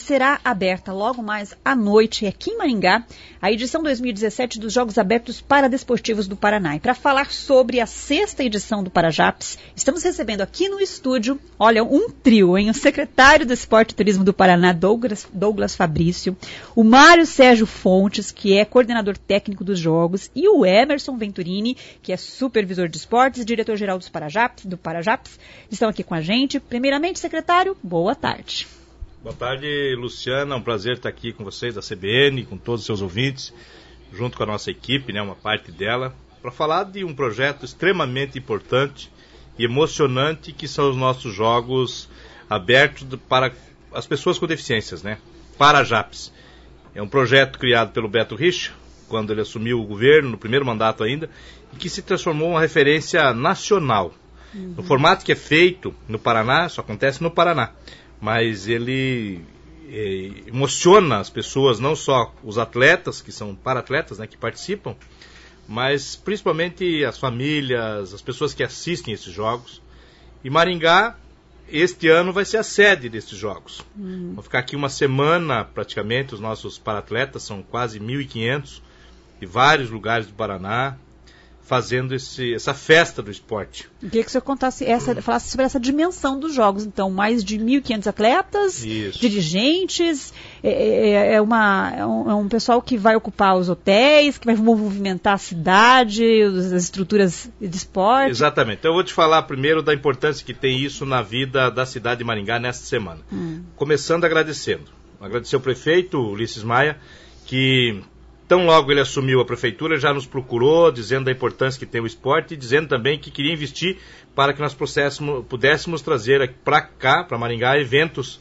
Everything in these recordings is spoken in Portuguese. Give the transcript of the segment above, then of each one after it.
será aberta logo mais à noite aqui em Maringá, a edição 2017 dos Jogos Abertos Paradesportivos do Paraná. E para falar sobre a 6ª edição do Parajaps, estamos recebendo aqui no estúdio, olha, um trio, hein? O secretário do Esporte e Turismo do Paraná, Douglas Fabrício, o Mário Sérgio Fontes, que é coordenador técnico dos Jogos, e o Emerson Venturini, que é supervisor de esportes e diretor-geral do Parajaps, estão aqui com a gente. Primeiramente, secretário, boa tarde. Boa tarde, Luciana. É um prazer estar aqui com vocês da CBN, com todos os seus ouvintes, junto com a nossa equipe, uma parte dela, para falar de um projeto extremamente importante e emocionante, que são os nossos jogos abertos para as pessoas com deficiências, Parajaps. É um projeto criado pelo Beto Richa, quando ele assumiu o governo, no primeiro mandato ainda, e que se transformou em uma referência nacional. No formato que é feito no Paraná, só acontece no Paraná. Mas ele emociona as pessoas, não só os atletas, que são para-atletas, que participam, mas principalmente as famílias, as pessoas que assistem esses jogos. E Maringá, este ano, vai ser a sede desses jogos. Vão ficar aqui uma semana, praticamente, os nossos para-atletas, são quase 1.500, de vários lugares do Paraná, fazendo essa festa do esporte. Eu queria que o senhor falasse sobre essa dimensão dos jogos. Então, mais de 1.500 atletas, Isso. Dirigentes, é um pessoal que vai ocupar os hotéis, que vai movimentar a cidade, as estruturas de esporte. Exatamente. Então, eu vou te falar primeiro da importância que tem isso na vida da cidade de Maringá nesta semana. Começando agradecendo. Agradecer ao prefeito, Ulisses Maia, que tão logo ele assumiu a prefeitura, já nos procurou, dizendo da importância que tem o esporte e dizendo também que queria investir para que nós pudéssemos trazer para cá, para Maringá, eventos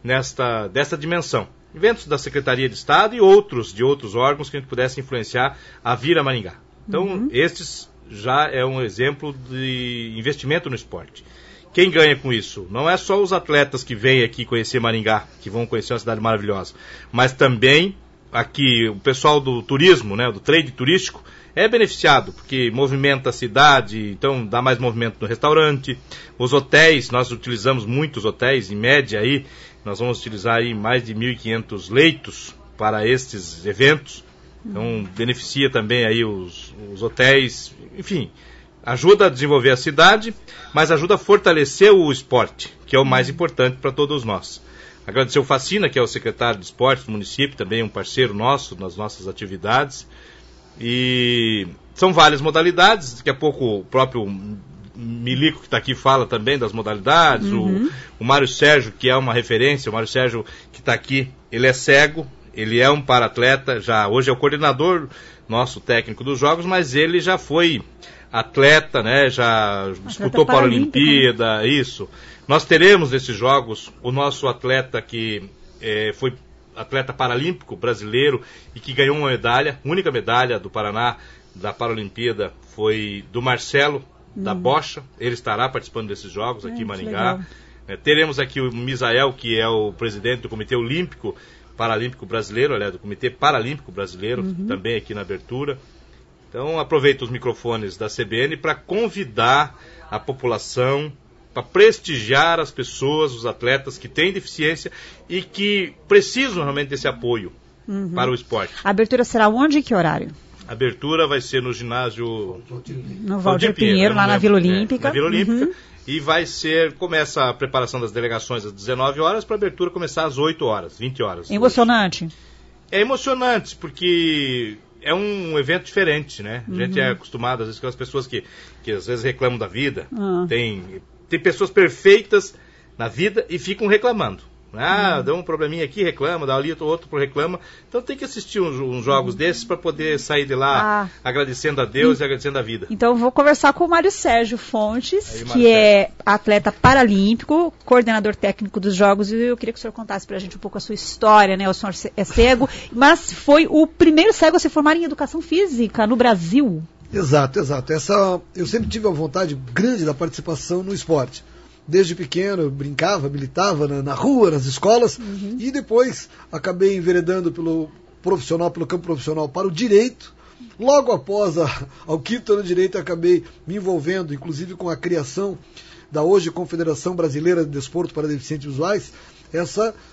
desta dimensão. Eventos da Secretaria de Estado e de outros órgãos que a gente pudesse influenciar a vir a Maringá. Então, estes já é um exemplo de investimento no esporte. Quem ganha com isso? Não é só os atletas que vêm aqui conhecer Maringá, que vão conhecer uma cidade maravilhosa, mas também aqui o pessoal do turismo, do trade turístico, é beneficiado, porque movimenta a cidade, então dá mais movimento no restaurante. Os hotéis, nós utilizamos muitos hotéis, em média aí, nós vamos utilizar aí mais de 1.500 leitos para estes eventos, então beneficia também aí os hotéis, enfim, ajuda a desenvolver a cidade, mas ajuda a fortalecer o esporte, que é o mais importante para todos nós. Agradecer o Facina, que é o secretário de esportes do município, também um parceiro nosso nas nossas atividades. E são várias modalidades, daqui a pouco o próprio Milico, que está aqui, fala também das modalidades. O Mário Sérgio, que é uma referência, o Mário Sérgio, que está aqui, ele é cego, ele é um para-atleta, hoje é o coordenador nosso técnico dos jogos, mas ele já foi atleta, já disputou Paralimpíada, isso. Nós teremos nesses jogos o nosso atleta que foi atleta paralímpico brasileiro e que ganhou uma medalha, única medalha do Paraná da Paralimpíada foi do Marcelo, da Bocha. Ele estará participando desses jogos aqui em Maringá. Teremos aqui o Misael, que é o presidente do Comitê Olímpico Paralímpico Brasileiro, aliás, do Comitê Paralímpico Brasileiro, também aqui na abertura. Então, aproveito os microfones da CBN para convidar a população, para prestigiar as pessoas, os atletas que têm deficiência e que precisam realmente desse apoio para o esporte. A abertura será onde e que horário? A abertura vai ser no ginásio no Valdir Pinheiro, lá na Vila Olímpica. Na Vila Olímpica. E começa a preparação das delegações às 19 horas, para a abertura começar às 8 horas, 20 horas. É emocionante? É emocionante, porque é um evento diferente, A gente é acostumado, às vezes, com as pessoas que às vezes reclamam da vida. Tem pessoas perfeitas na vida e ficam reclamando. Dá um probleminha aqui, reclama, dá ali, outro reclama. Então tem que assistir uns jogos desses para poder sair de lá agradecendo a Deus e agradecendo a vida. Então eu vou conversar com o Mário Sérgio Fontes, que é atleta paralímpico, coordenador técnico dos Jogos, e eu queria que o senhor contasse para a gente um pouco a sua história, O senhor é cego, mas foi o primeiro cego a se formar em educação física no Brasil. Exato. Eu sempre tive a vontade grande da participação no esporte. Desde pequeno eu brincava, militava na rua, nas escolas, e depois acabei enveredando pelo campo profissional para o direito. Logo após ao quinto ano de direito, acabei me envolvendo, inclusive com a criação da hoje Confederação Brasileira de Desporto para Deficientes Visuais, essa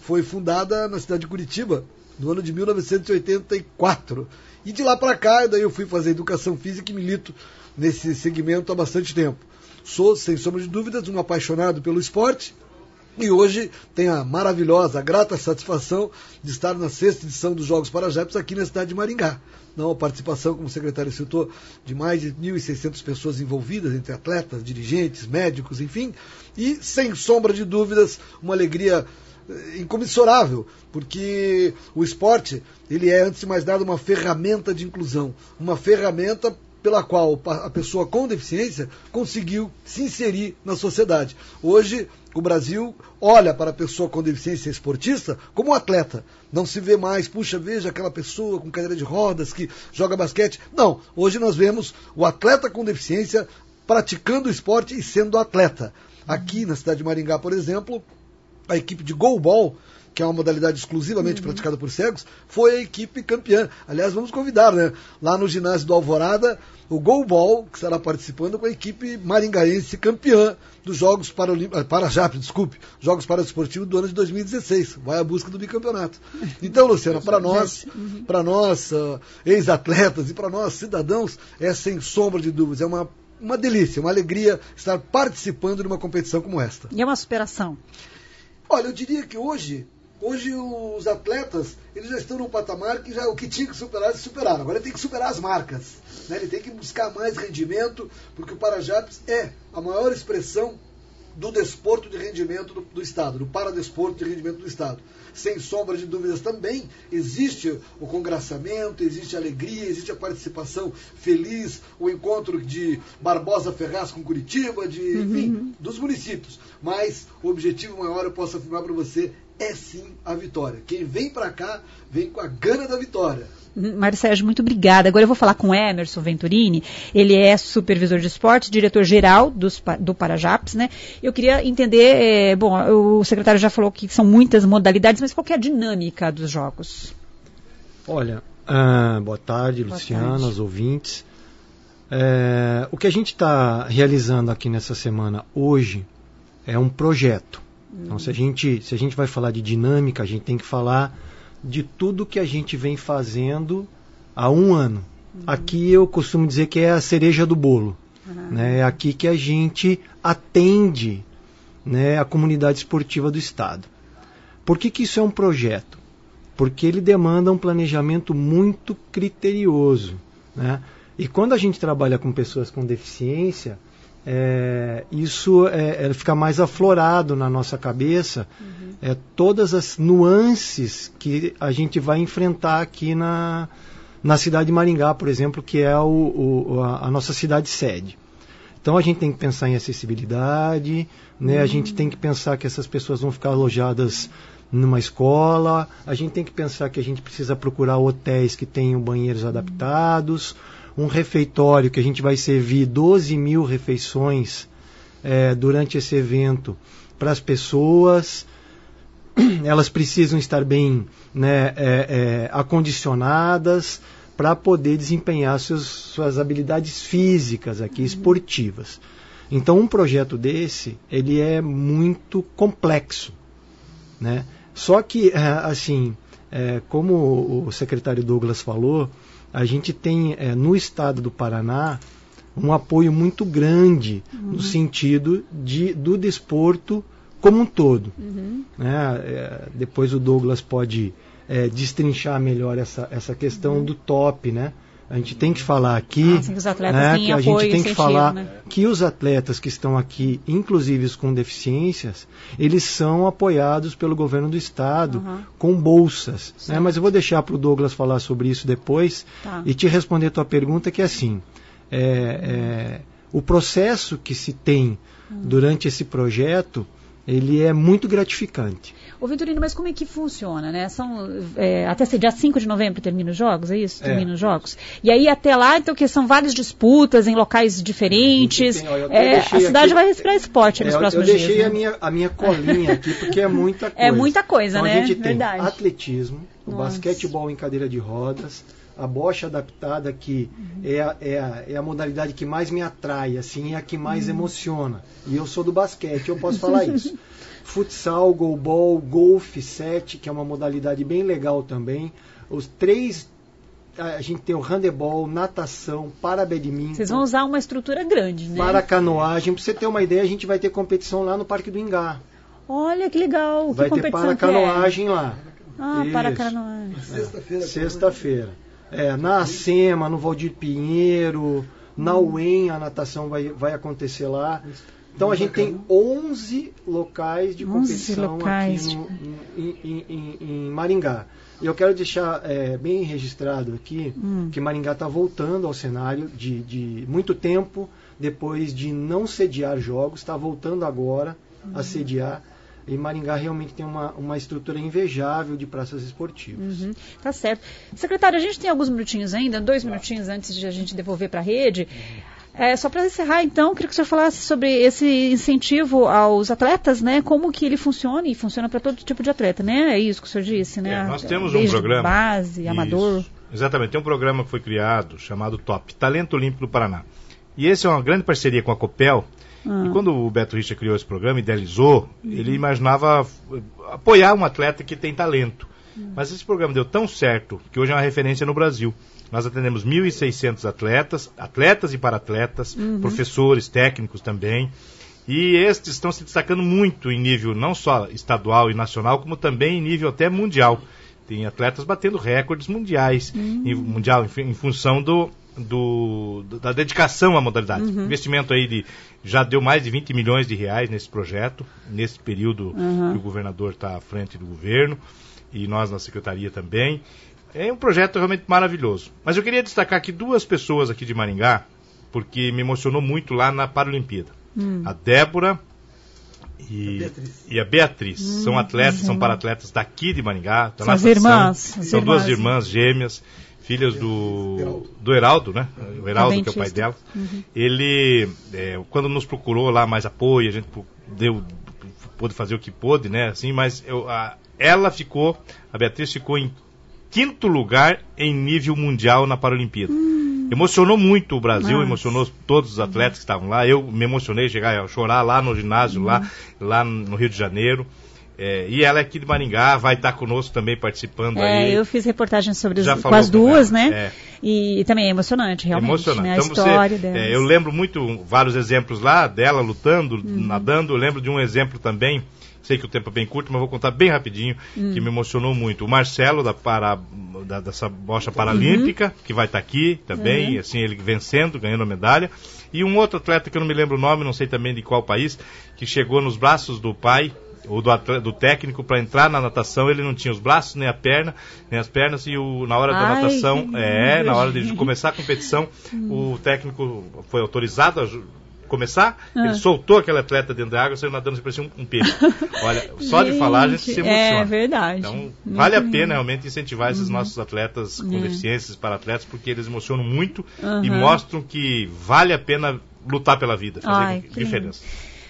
foi fundada na cidade de Curitiba, no ano de 1984. E de lá para cá, daí eu fui fazer educação física e milito nesse segmento há bastante tempo. Sou, sem sombra de dúvidas, um apaixonado pelo esporte e hoje tenho a maravilhosa, a grata satisfação de estar na 6ª edição dos Jogos Parajapes aqui na cidade de Maringá. A participação, como o secretário citou, de mais de 1.600 pessoas envolvidas, entre atletas, dirigentes, médicos, enfim, e sem sombra de dúvidas, uma alegria incomensurável, porque o esporte, ele é, antes de mais nada, uma ferramenta de inclusão, uma ferramenta pela qual a pessoa com deficiência conseguiu se inserir na sociedade. Hoje, o Brasil olha para a pessoa com deficiência esportista como um atleta. Não se vê mais, puxa, veja aquela pessoa com cadeira de rodas que joga basquete. Não, hoje nós vemos o atleta com deficiência praticando o esporte e sendo atleta. Aqui na cidade de Maringá, por exemplo, a equipe de goalball, que é uma modalidade exclusivamente praticada por cegos, foi a equipe campeã. Aliás, vamos convidar, né? Lá no ginásio do Alvorada, o goalball, que estará participando com a equipe maringaense campeã dos Jogos Jogos Paradesportivos do ano de 2016. Vai à busca do bicampeonato. Então, Luciana, para nós, ex-atletas e para nós, cidadãos, é sem sombra de dúvidas, é uma delícia, uma alegria estar participando de uma competição como esta. E é uma superação. Olha, eu diria que hoje os atletas, eles já estão num patamar que já o que tinha que superar, eles superaram. Agora ele tem que superar as marcas, né? Ele tem que buscar mais rendimento, porque o Parajapes é a maior expressão do desporto de rendimento do Estado, do paradesporto de rendimento do Estado. Sem sombra de dúvidas também, existe o congraçamento, existe a alegria, existe a participação feliz, o encontro de Barbosa Ferraz com Curitiba, enfim, dos municípios. Mas o objetivo maior, eu posso afirmar para você, é sim a vitória. Quem vem para cá, vem com a gana da vitória. Mário Sérgio, muito obrigada. Agora eu vou falar com o Emerson Venturini. Ele é supervisor de esportes, diretor-geral do Parajapes, né? Eu queria entender, o secretário já falou que são muitas modalidades, mas qual que é a dinâmica dos jogos? Olha, boa tarde, Luciana, os ouvintes. O que a gente está realizando aqui nessa semana hoje é um projeto. Então, se a gente vai falar de dinâmica, a gente tem que falar de tudo que a gente vem fazendo há um ano. Aqui eu costumo dizer que é a cereja do bolo. Né? É aqui que a gente atende, né, a comunidade esportiva do Estado. Por que isso é um projeto? Porque ele demanda um planejamento muito criterioso. Né? E quando a gente trabalha com pessoas com deficiência, isso fica mais aflorado na nossa cabeça, todas as nuances que a gente vai enfrentar aqui na cidade de Maringá, por exemplo, que é a nossa cidade sede. Então a gente tem que pensar em acessibilidade, né? A gente tem que pensar que essas pessoas vão ficar alojadas numa escola, a gente tem que pensar que a gente precisa procurar hotéis que tenham banheiros adaptados, um refeitório que a gente vai servir 12 mil refeições durante esse evento para as pessoas. Elas precisam estar bem, né, acondicionadas para poder desempenhar suas habilidades físicas aqui, esportivas. Então um projeto desse, ele é muito complexo, né? Só que, como o secretário Douglas falou, a gente tem no estado do Paraná um apoio muito grande no sentido do desporto como um todo. Né? Depois o Douglas pode destrinchar melhor essa questão do top, né? A gente tem que falar aqui, que os atletas têm que a apoio, gente tem que falar, né? Que os atletas que estão aqui, inclusive os com deficiências, eles são apoiados pelo governo do estado com bolsas. Né? Mas eu vou deixar para o Douglas falar sobre isso depois e te responder a tua pergunta, que é assim, o processo que se tem durante esse projeto, ele é muito gratificante. Ô Venturino, mas como é que funciona, né? Até dia 5 de novembro termina os jogos, é isso? Termina os jogos. E aí até lá, então, que são várias disputas em locais diferentes. A cidade vai respirar esporte nos próximos dias. Eu deixei a minha colinha aqui, porque é muita coisa. É muita coisa, então, né? A gente tem Verdade. atletismo, o basquetebol em cadeira de rodas, a bocha adaptada que é a modalidade que mais me atrai, assim, é a que mais emociona. E eu sou do basquete, eu posso falar isso. Futsal, goalball, golfe 7, que é uma modalidade bem legal também. Os 3, a gente tem o handebol, natação, para badminton. Vocês vão usar uma estrutura grande, né? Para canoagem. Para você ter uma ideia, a gente vai ter competição lá no Parque do Ingá. Olha que legal. Vai ter para canoagem lá. Para canoagem. Sexta-feira. Na Acema, no Valdir Pinheiro, na UEM, a natação vai acontecer lá. Então a gente tem 11 locais de competição aqui em Maringá. E eu quero deixar bem registrado aqui que Maringá está voltando ao cenário de muito tempo, depois de não sediar jogos, está voltando agora a sediar. E Maringá realmente tem uma estrutura invejável de praças esportivas. Tá certo. Secretário, a gente tem alguns minutinhos ainda, 2 minutinhos antes de a gente devolver para a rede. Só para encerrar, então, queria que o senhor falasse sobre esse incentivo aos atletas, né? Como que ele funciona, e funciona para todo tipo de atleta, né? É isso que o senhor disse, né? Nós temos desde um programa. Base, amador. Isso. Exatamente, tem um programa que foi criado chamado TOP, Talento Olímpico do Paraná. E esse é uma grande parceria com a Copel. E quando o Beto Richa criou esse programa, idealizou, ele imaginava apoiar um atleta que tem talento. Mas esse programa deu tão certo que hoje é uma referência no Brasil. Nós atendemos 1.600 atletas e para-atletas, professores, técnicos também. E estes estão se destacando muito em nível não só estadual e nacional, como também em nível até mundial. Tem atletas batendo recordes mundiais, em função da dedicação à modalidade. O investimento aí já deu mais de 20 milhões de reais nesse projeto, nesse período que o governador está à frente do governo, e nós na secretaria também. É um projeto realmente maravilhoso. Mas eu queria destacar aqui 2 pessoas aqui de Maringá, porque me emocionou muito lá na Paralimpíada. A Débora e a Beatriz. São atletas, são para-atletas daqui de Maringá. São as irmãs. São 2 irmãs gêmeas, filhas do Heraldo, né? O Heraldo, que é o pai dela. Ele, quando nos procurou lá mais apoio, a gente pôde fazer o que pôde, né? Assim, mas a Beatriz ficou em 5º lugar em nível mundial na Paralimpíada. Emocionou muito o Brasil, emocionou todos os atletas que estavam lá. Eu me emocionei, chegar a chorar lá no ginásio, lá no Rio de Janeiro. E ela é aqui de Maringá, vai estar conosco também participando aí. Eu fiz reportagem com as duas, né? E também é emocionante, realmente. Emocionante. Né? Então, a história delas. Eu lembro vários exemplos lá dela lutando, nadando. Eu lembro de um exemplo também. Sei que o tempo é bem curto, mas vou contar bem rapidinho, que me emocionou muito. O Marcelo, dessa bocha paralímpica, que vai estar aqui também, assim, ele vencendo, ganhando a medalha. E um outro atleta, que eu não me lembro o nome, não sei também de qual país, que chegou nos braços do pai, ou do técnico, para entrar na natação. Ele não tinha os braços, nem as pernas, e na hora da natação, na hora de começar a competição, o técnico foi autorizado a começar, ele soltou aquele atleta dentro da água, saiu nadando, você parecia um peixe. Olha, só de falar a gente se emociona. É verdade. Então, vale a pena realmente incentivar esses nossos atletas com deficiências, para atletas, porque eles emocionam muito e mostram que vale a pena lutar pela vida, fazer diferença.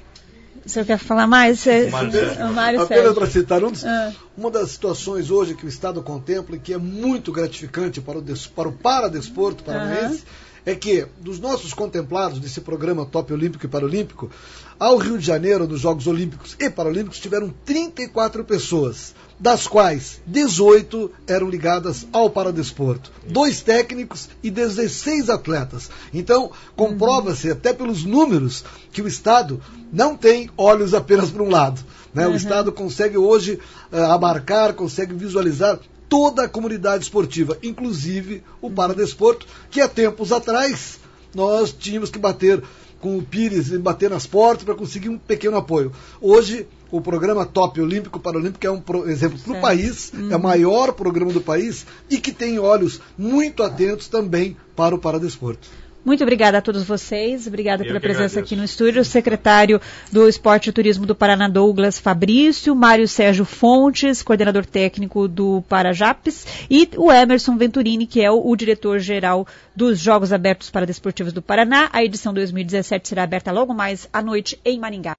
O senhor quer falar mais? Mário Apenas para citar, uma das situações hoje que o Estado contempla e que é muito gratificante para o paradesporto paranaense, é que, dos nossos contemplados desse programa Top Olímpico e Paralímpico, ao Rio de Janeiro, nos Jogos Olímpicos e Paralímpicos, tiveram 34 pessoas, das quais 18 eram ligadas ao paradesporto. 2 técnicos e 16 atletas. Então, comprova-se, até pelos números, que o Estado não tem olhos apenas para um lado. Né? O Estado consegue hoje abarcar, consegue visualizar toda a comunidade esportiva, inclusive o paradesporto, que há tempos atrás nós tínhamos que bater com o Pires e bater nas portas para conseguir um pequeno apoio. Hoje, o programa Top Olímpico Paralímpico é um exemplo para o país, é o maior programa do país e que tem olhos muito atentos também para o paradesporto. Muito obrigada a todos vocês, obrigada pela presença aqui no estúdio, o secretário do Esporte e Turismo do Paraná, Douglas Fabrício, Mário Sérgio Fontes, coordenador técnico do Parajapes, e o Emerson Venturini, que é o diretor-geral dos Jogos Abertos Paradesportivos do Paraná. A edição 2017 será aberta logo mais à noite em Maringá.